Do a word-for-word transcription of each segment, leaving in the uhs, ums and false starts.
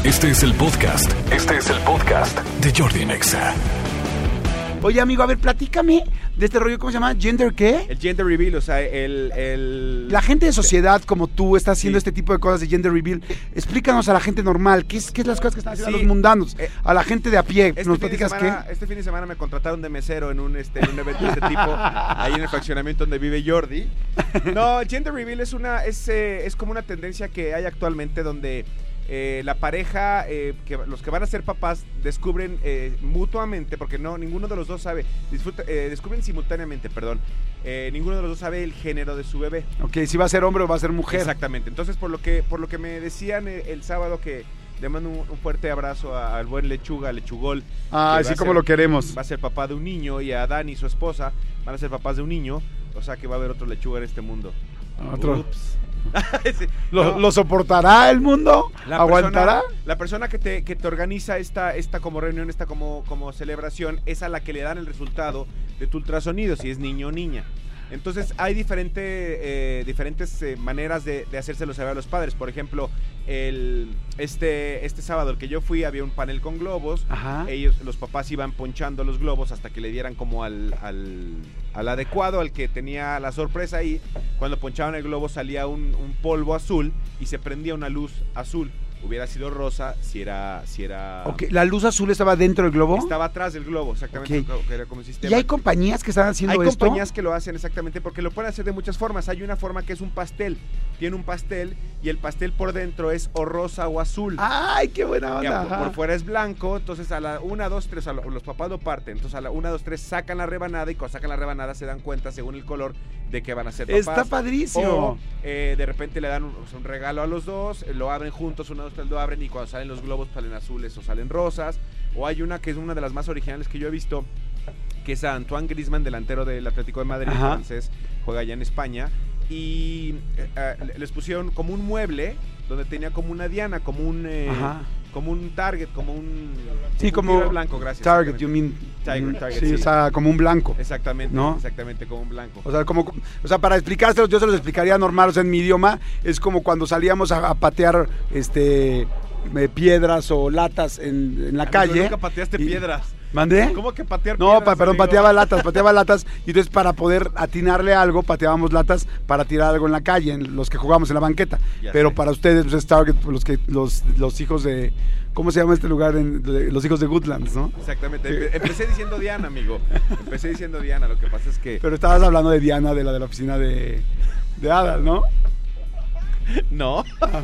Este es el podcast. Este es el podcast de Jordi Nexa. Oye, amigo, a ver, platícame de este rollo, ¿cómo se llama? ¿Gender qué? El gender reveal, o sea, el... el... La gente de sociedad como tú está haciendo sí. este tipo de cosas de gender reveal. Explícanos a la gente normal, ¿qué es, qué es las cosas que están haciendo sí. los mundanos? Eh, a la gente de a pie, este ¿nos platicas semana, qué? Este fin de semana me contrataron de mesero en un, este, en un evento de este tipo, ahí en el fraccionamiento donde vive Jordi. No, el gender reveal es, una, es, eh, es como una tendencia que hay actualmente donde... Eh, la pareja, eh, que los que van a ser papás descubren eh, mutuamente, porque no ninguno de los dos sabe, disfruta, eh, descubren simultáneamente, perdón, eh, ninguno de los dos sabe el género de su bebé. Ok, si va a ser hombre o va a ser mujer. Exactamente, entonces por lo que por lo que me decían el, el sábado, que le mando un, un fuerte abrazo a, al buen Lechuga, Lechugol. Ah, así como ser, lo queremos. Va a ser papá de un niño, y a Dani, su esposa, van a ser papás de un niño, o sea que va a haber otro Lechuga en este mundo. Otro. Ups. sí, ¿Lo, no. ¿Lo soportará el mundo? La ¿Aguantará? Persona, la persona que te, que te organiza esta, esta como reunión, esta como, como celebración, es a la que le dan el resultado de tu ultrasonido, si es niño o niña. Entonces hay diferente, eh, diferentes eh, maneras de, de hacérselo saber a los padres. Por ejemplo, el, este, este sábado el que yo fui, había un panel con globos. Ajá. Ellos, los papás iban ponchando los globos hasta que le dieran como al, al, al adecuado, al que tenía la sorpresa ahí. Cuando ponchaban el globo salía un, un polvo azul y se prendía una luz azul. Hubiera sido rosa si era... Si era... Okay, ¿la luz azul estaba dentro del globo? Estaba atrás del globo, exactamente. Okay. Que era como un sistema. ¿Y hay compañías que están haciendo hay esto? Hay compañías que lo hacen exactamente, porque lo pueden hacer de muchas formas. Hay una forma que es un pastel. Tiene un pastel y el pastel por dentro es o rosa o azul. ¡Ay, qué buena onda! Por, por fuera es blanco, entonces a la una, dos, tres, los papás lo parten. Entonces a la una, dos, tres sacan la rebanada, y cuando sacan la rebanada se dan cuenta, según el color, de que van a ser papás. Está padrísimo. O eh, de repente le dan un, un regalo a los dos, lo abren juntos, una, dos, tres, lo abren, y cuando salen los globos salen azules o salen rosas. O hay una que es una de las más originales que yo he visto, que es a Antoine Griezmann, delantero del Atlético de Madrid, Ajá. entonces juega allá en España, y eh, eh, les pusieron como un mueble donde tenía como una diana, como un eh, como un target, como un sí, un como blanco, gracias. Target, you mean Tiger, target, sí, sí, o sea, como un blanco. Exactamente, ¿no? Exactamente, como un blanco. O sea, como, o sea, para explicárselos, yo se los explicaría normal, o sea, en mi idioma, es como cuando salíamos a, a patear este eh, piedras o latas en, en la Amigo, calle. Nunca pateaste y, piedras. ¿Mandé? ¿Cómo que patear no, piedras? pa, perdón, amigo? pateaba latas, pateaba latas, y entonces para poder atinarle algo, pateábamos latas para tirar algo en la calle, en los que jugamos en la banqueta. Ya Pero sé. Para ustedes, pues es Target, los que los, los hijos de, ¿cómo se llama este lugar? En, de, los hijos de Goodlands, ¿no? Exactamente. Empe empecé diciendo Diana, amigo. Empecé diciendo Diana, lo que pasa es que... Pero estabas hablando de Diana, de la de la oficina de, de Adal, ¿no? No.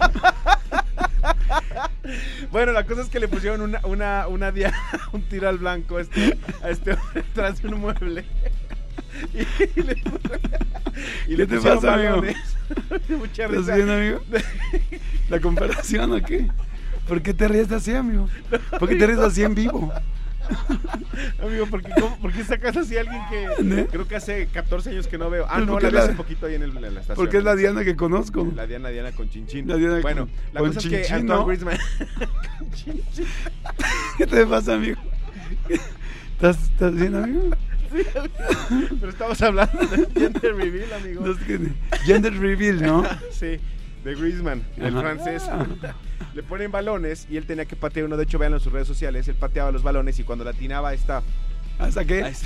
Bueno, la cosa es que le pusieron una, una, una diana, un tiro al blanco a este, a este hombre tras un mueble. Y, y le, y le ¿Qué te pasa, amigo? Mucha ¿Estás viendo, amigo? ¿La comparación o qué? ¿Por qué te ríes así, amigo? ¿Por qué te ríes así en vivo? Amigo, ¿por qué, cómo, ¿por qué sacas así a alguien que ¿Ne? creo que hace catorce años que no veo? Ah, no, la vi la... hace poquito ahí en, el, en la estación. Porque es la Diana que conozco. La Diana, Diana con chinchín. La Diana bueno, con, la con cosa chinchín, es que Antoine ¿no? Griezmann... con chinchín. ¿Qué te pasa, amigo? ¿Estás, estás bien, amigo? Sí, amigo. Pero estamos hablando de gender reveal, amigo. No, es que, gender reveal, ¿no? Sí, de Griezmann, el Ajá. francés. Le ponen balones y él tenía que patear uno. De hecho, véanlo en sus redes sociales. Él pateaba los balones y cuando la atinaba esta... ¿Hasta qué? A este,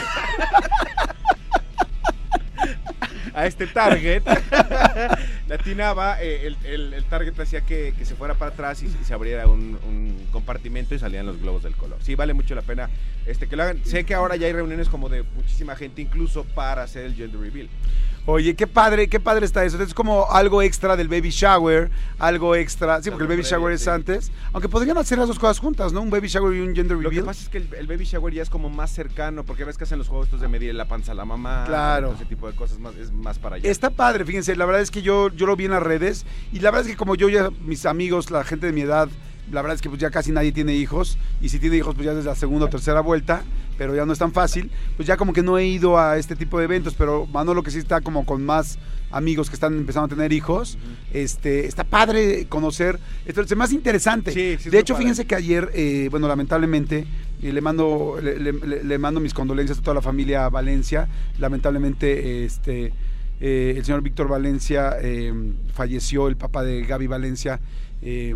a este target, la atinaba, eh, el, el, el target hacía que, que se fuera para atrás y, y se abriera un, un compartimento y salían los globos del color. Sí, vale mucho la pena este, que lo hagan. Sé que ahora ya hay reuniones como de muchísima gente, incluso para hacer el gender reveal. Oye, qué padre, qué padre está eso. Es como algo extra del baby shower, algo extra. Sí, porque el baby shower es antes. Aunque podrían hacer las dos cosas juntas, ¿no? Un baby shower y un gender reveal. Lo que pasa es que el, el baby shower ya es como más cercano, porque ves que hacen los juegos estos de medir la panza a la mamá. Claro. Ese tipo de cosas, más, es más para allá. Está padre, fíjense, la verdad es que yo, yo lo vi en las redes. Y la verdad es que como yo ya, mis amigos, la gente de mi edad, la verdad es que pues ya casi nadie tiene hijos. Y si tiene hijos, pues ya desde la segunda o tercera vuelta. Pero ya no es tan fácil. Pues ya como que no he ido a este tipo de eventos. Pero Manolo, que sí está como con más amigos que están empezando a tener hijos, uh-huh. este está padre conocer. Esto es más interesante. Sí, sí, de hecho, padre. Fíjense que ayer, eh, bueno, lamentablemente, eh, le mando le, le, le mando mis condolencias a toda la familia Valencia. Lamentablemente, este eh, el señor Víctor Valencia eh, falleció, el papá de Gaby Valencia, eh,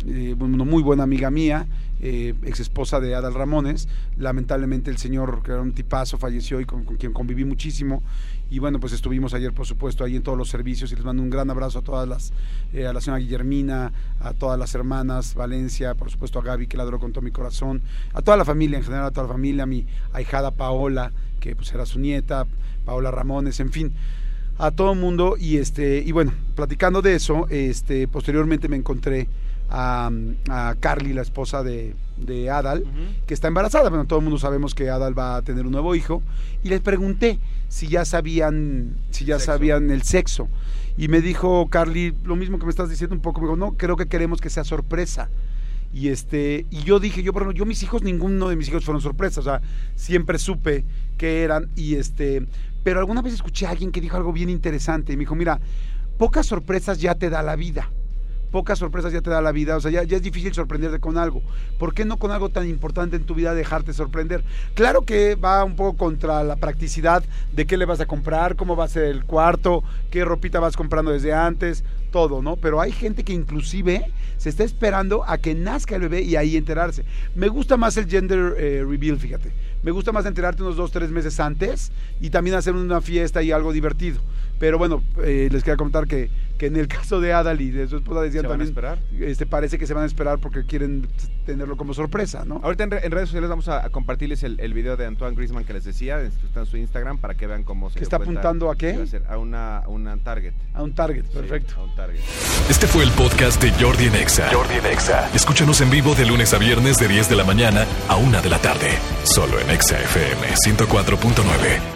eh, una muy buena amiga mía, eh, ex esposa de Adal Ramones. Lamentablemente el señor, que era un tipazo, falleció y con, con quien conviví muchísimo. Y bueno, pues estuvimos ayer, por supuesto, ahí en todos los servicios y les mando un gran abrazo a todas las, eh, a la señora Guillermina, a todas las hermanas, Valencia, por supuesto a Gaby, que la adoro con todo mi corazón, a toda la familia en general, a toda la familia, a mi ahijada Paola, que pues era su nieta, Paola Ramones, en fin, a todo el mundo. Y este, y bueno, platicando de eso, este, posteriormente me encontré a, a Carly, la esposa de, de Adal, uh-huh. que está embarazada. Bueno, todo el mundo sabemos que Adal va a tener un nuevo hijo, y les pregunté si ya sabían, si ya sexo. sabían el sexo, y me dijo Carly lo mismo que me estás diciendo un poco. Me dijo, no, creo que queremos que sea sorpresa. Y este, y yo dije, yo, por ejemplo, yo mis hijos, ninguno de mis hijos fueron sorpresas, o sea, siempre supe que eran, y este, pero alguna vez escuché a alguien que dijo algo bien interesante, y me dijo, mira, pocas sorpresas ya te da la vida. Pocas sorpresas ya te da la vida, o sea, ya, ya es difícil sorprenderte con algo. ¿Por qué no con algo tan importante en tu vida dejarte sorprender? Claro que va un poco contra la practicidad de qué le vas a comprar, cómo va a ser el cuarto, qué ropita vas comprando desde antes, todo, ¿no? Pero hay gente que inclusive se está esperando a que nazca el bebé y ahí enterarse. Me gusta más el gender eh, reveal, fíjate. Me gusta más enterarte unos dos, tres meses antes y también hacer una fiesta y algo divertido. Pero bueno, eh, les quería comentar que, que en el caso de Adal y de su esposa decían también, ¿se van a esperar? Este, parece que se van a esperar porque quieren tenerlo como sorpresa, ¿no? Ahorita en, re, en redes sociales vamos a, a compartirles el, el video de Antoine Griezmann que les decía, está en su Instagram para que vean cómo se ¿Que está apuntando a qué? A una, a una target. A un target, perfecto. Sí, a un target. Este fue el podcast de Jordi en Exa. Jordi en Exa. Escúchanos en vivo de lunes a viernes de diez de la mañana a una de la tarde. Solo en Exa F M ciento cuatro punto nueve.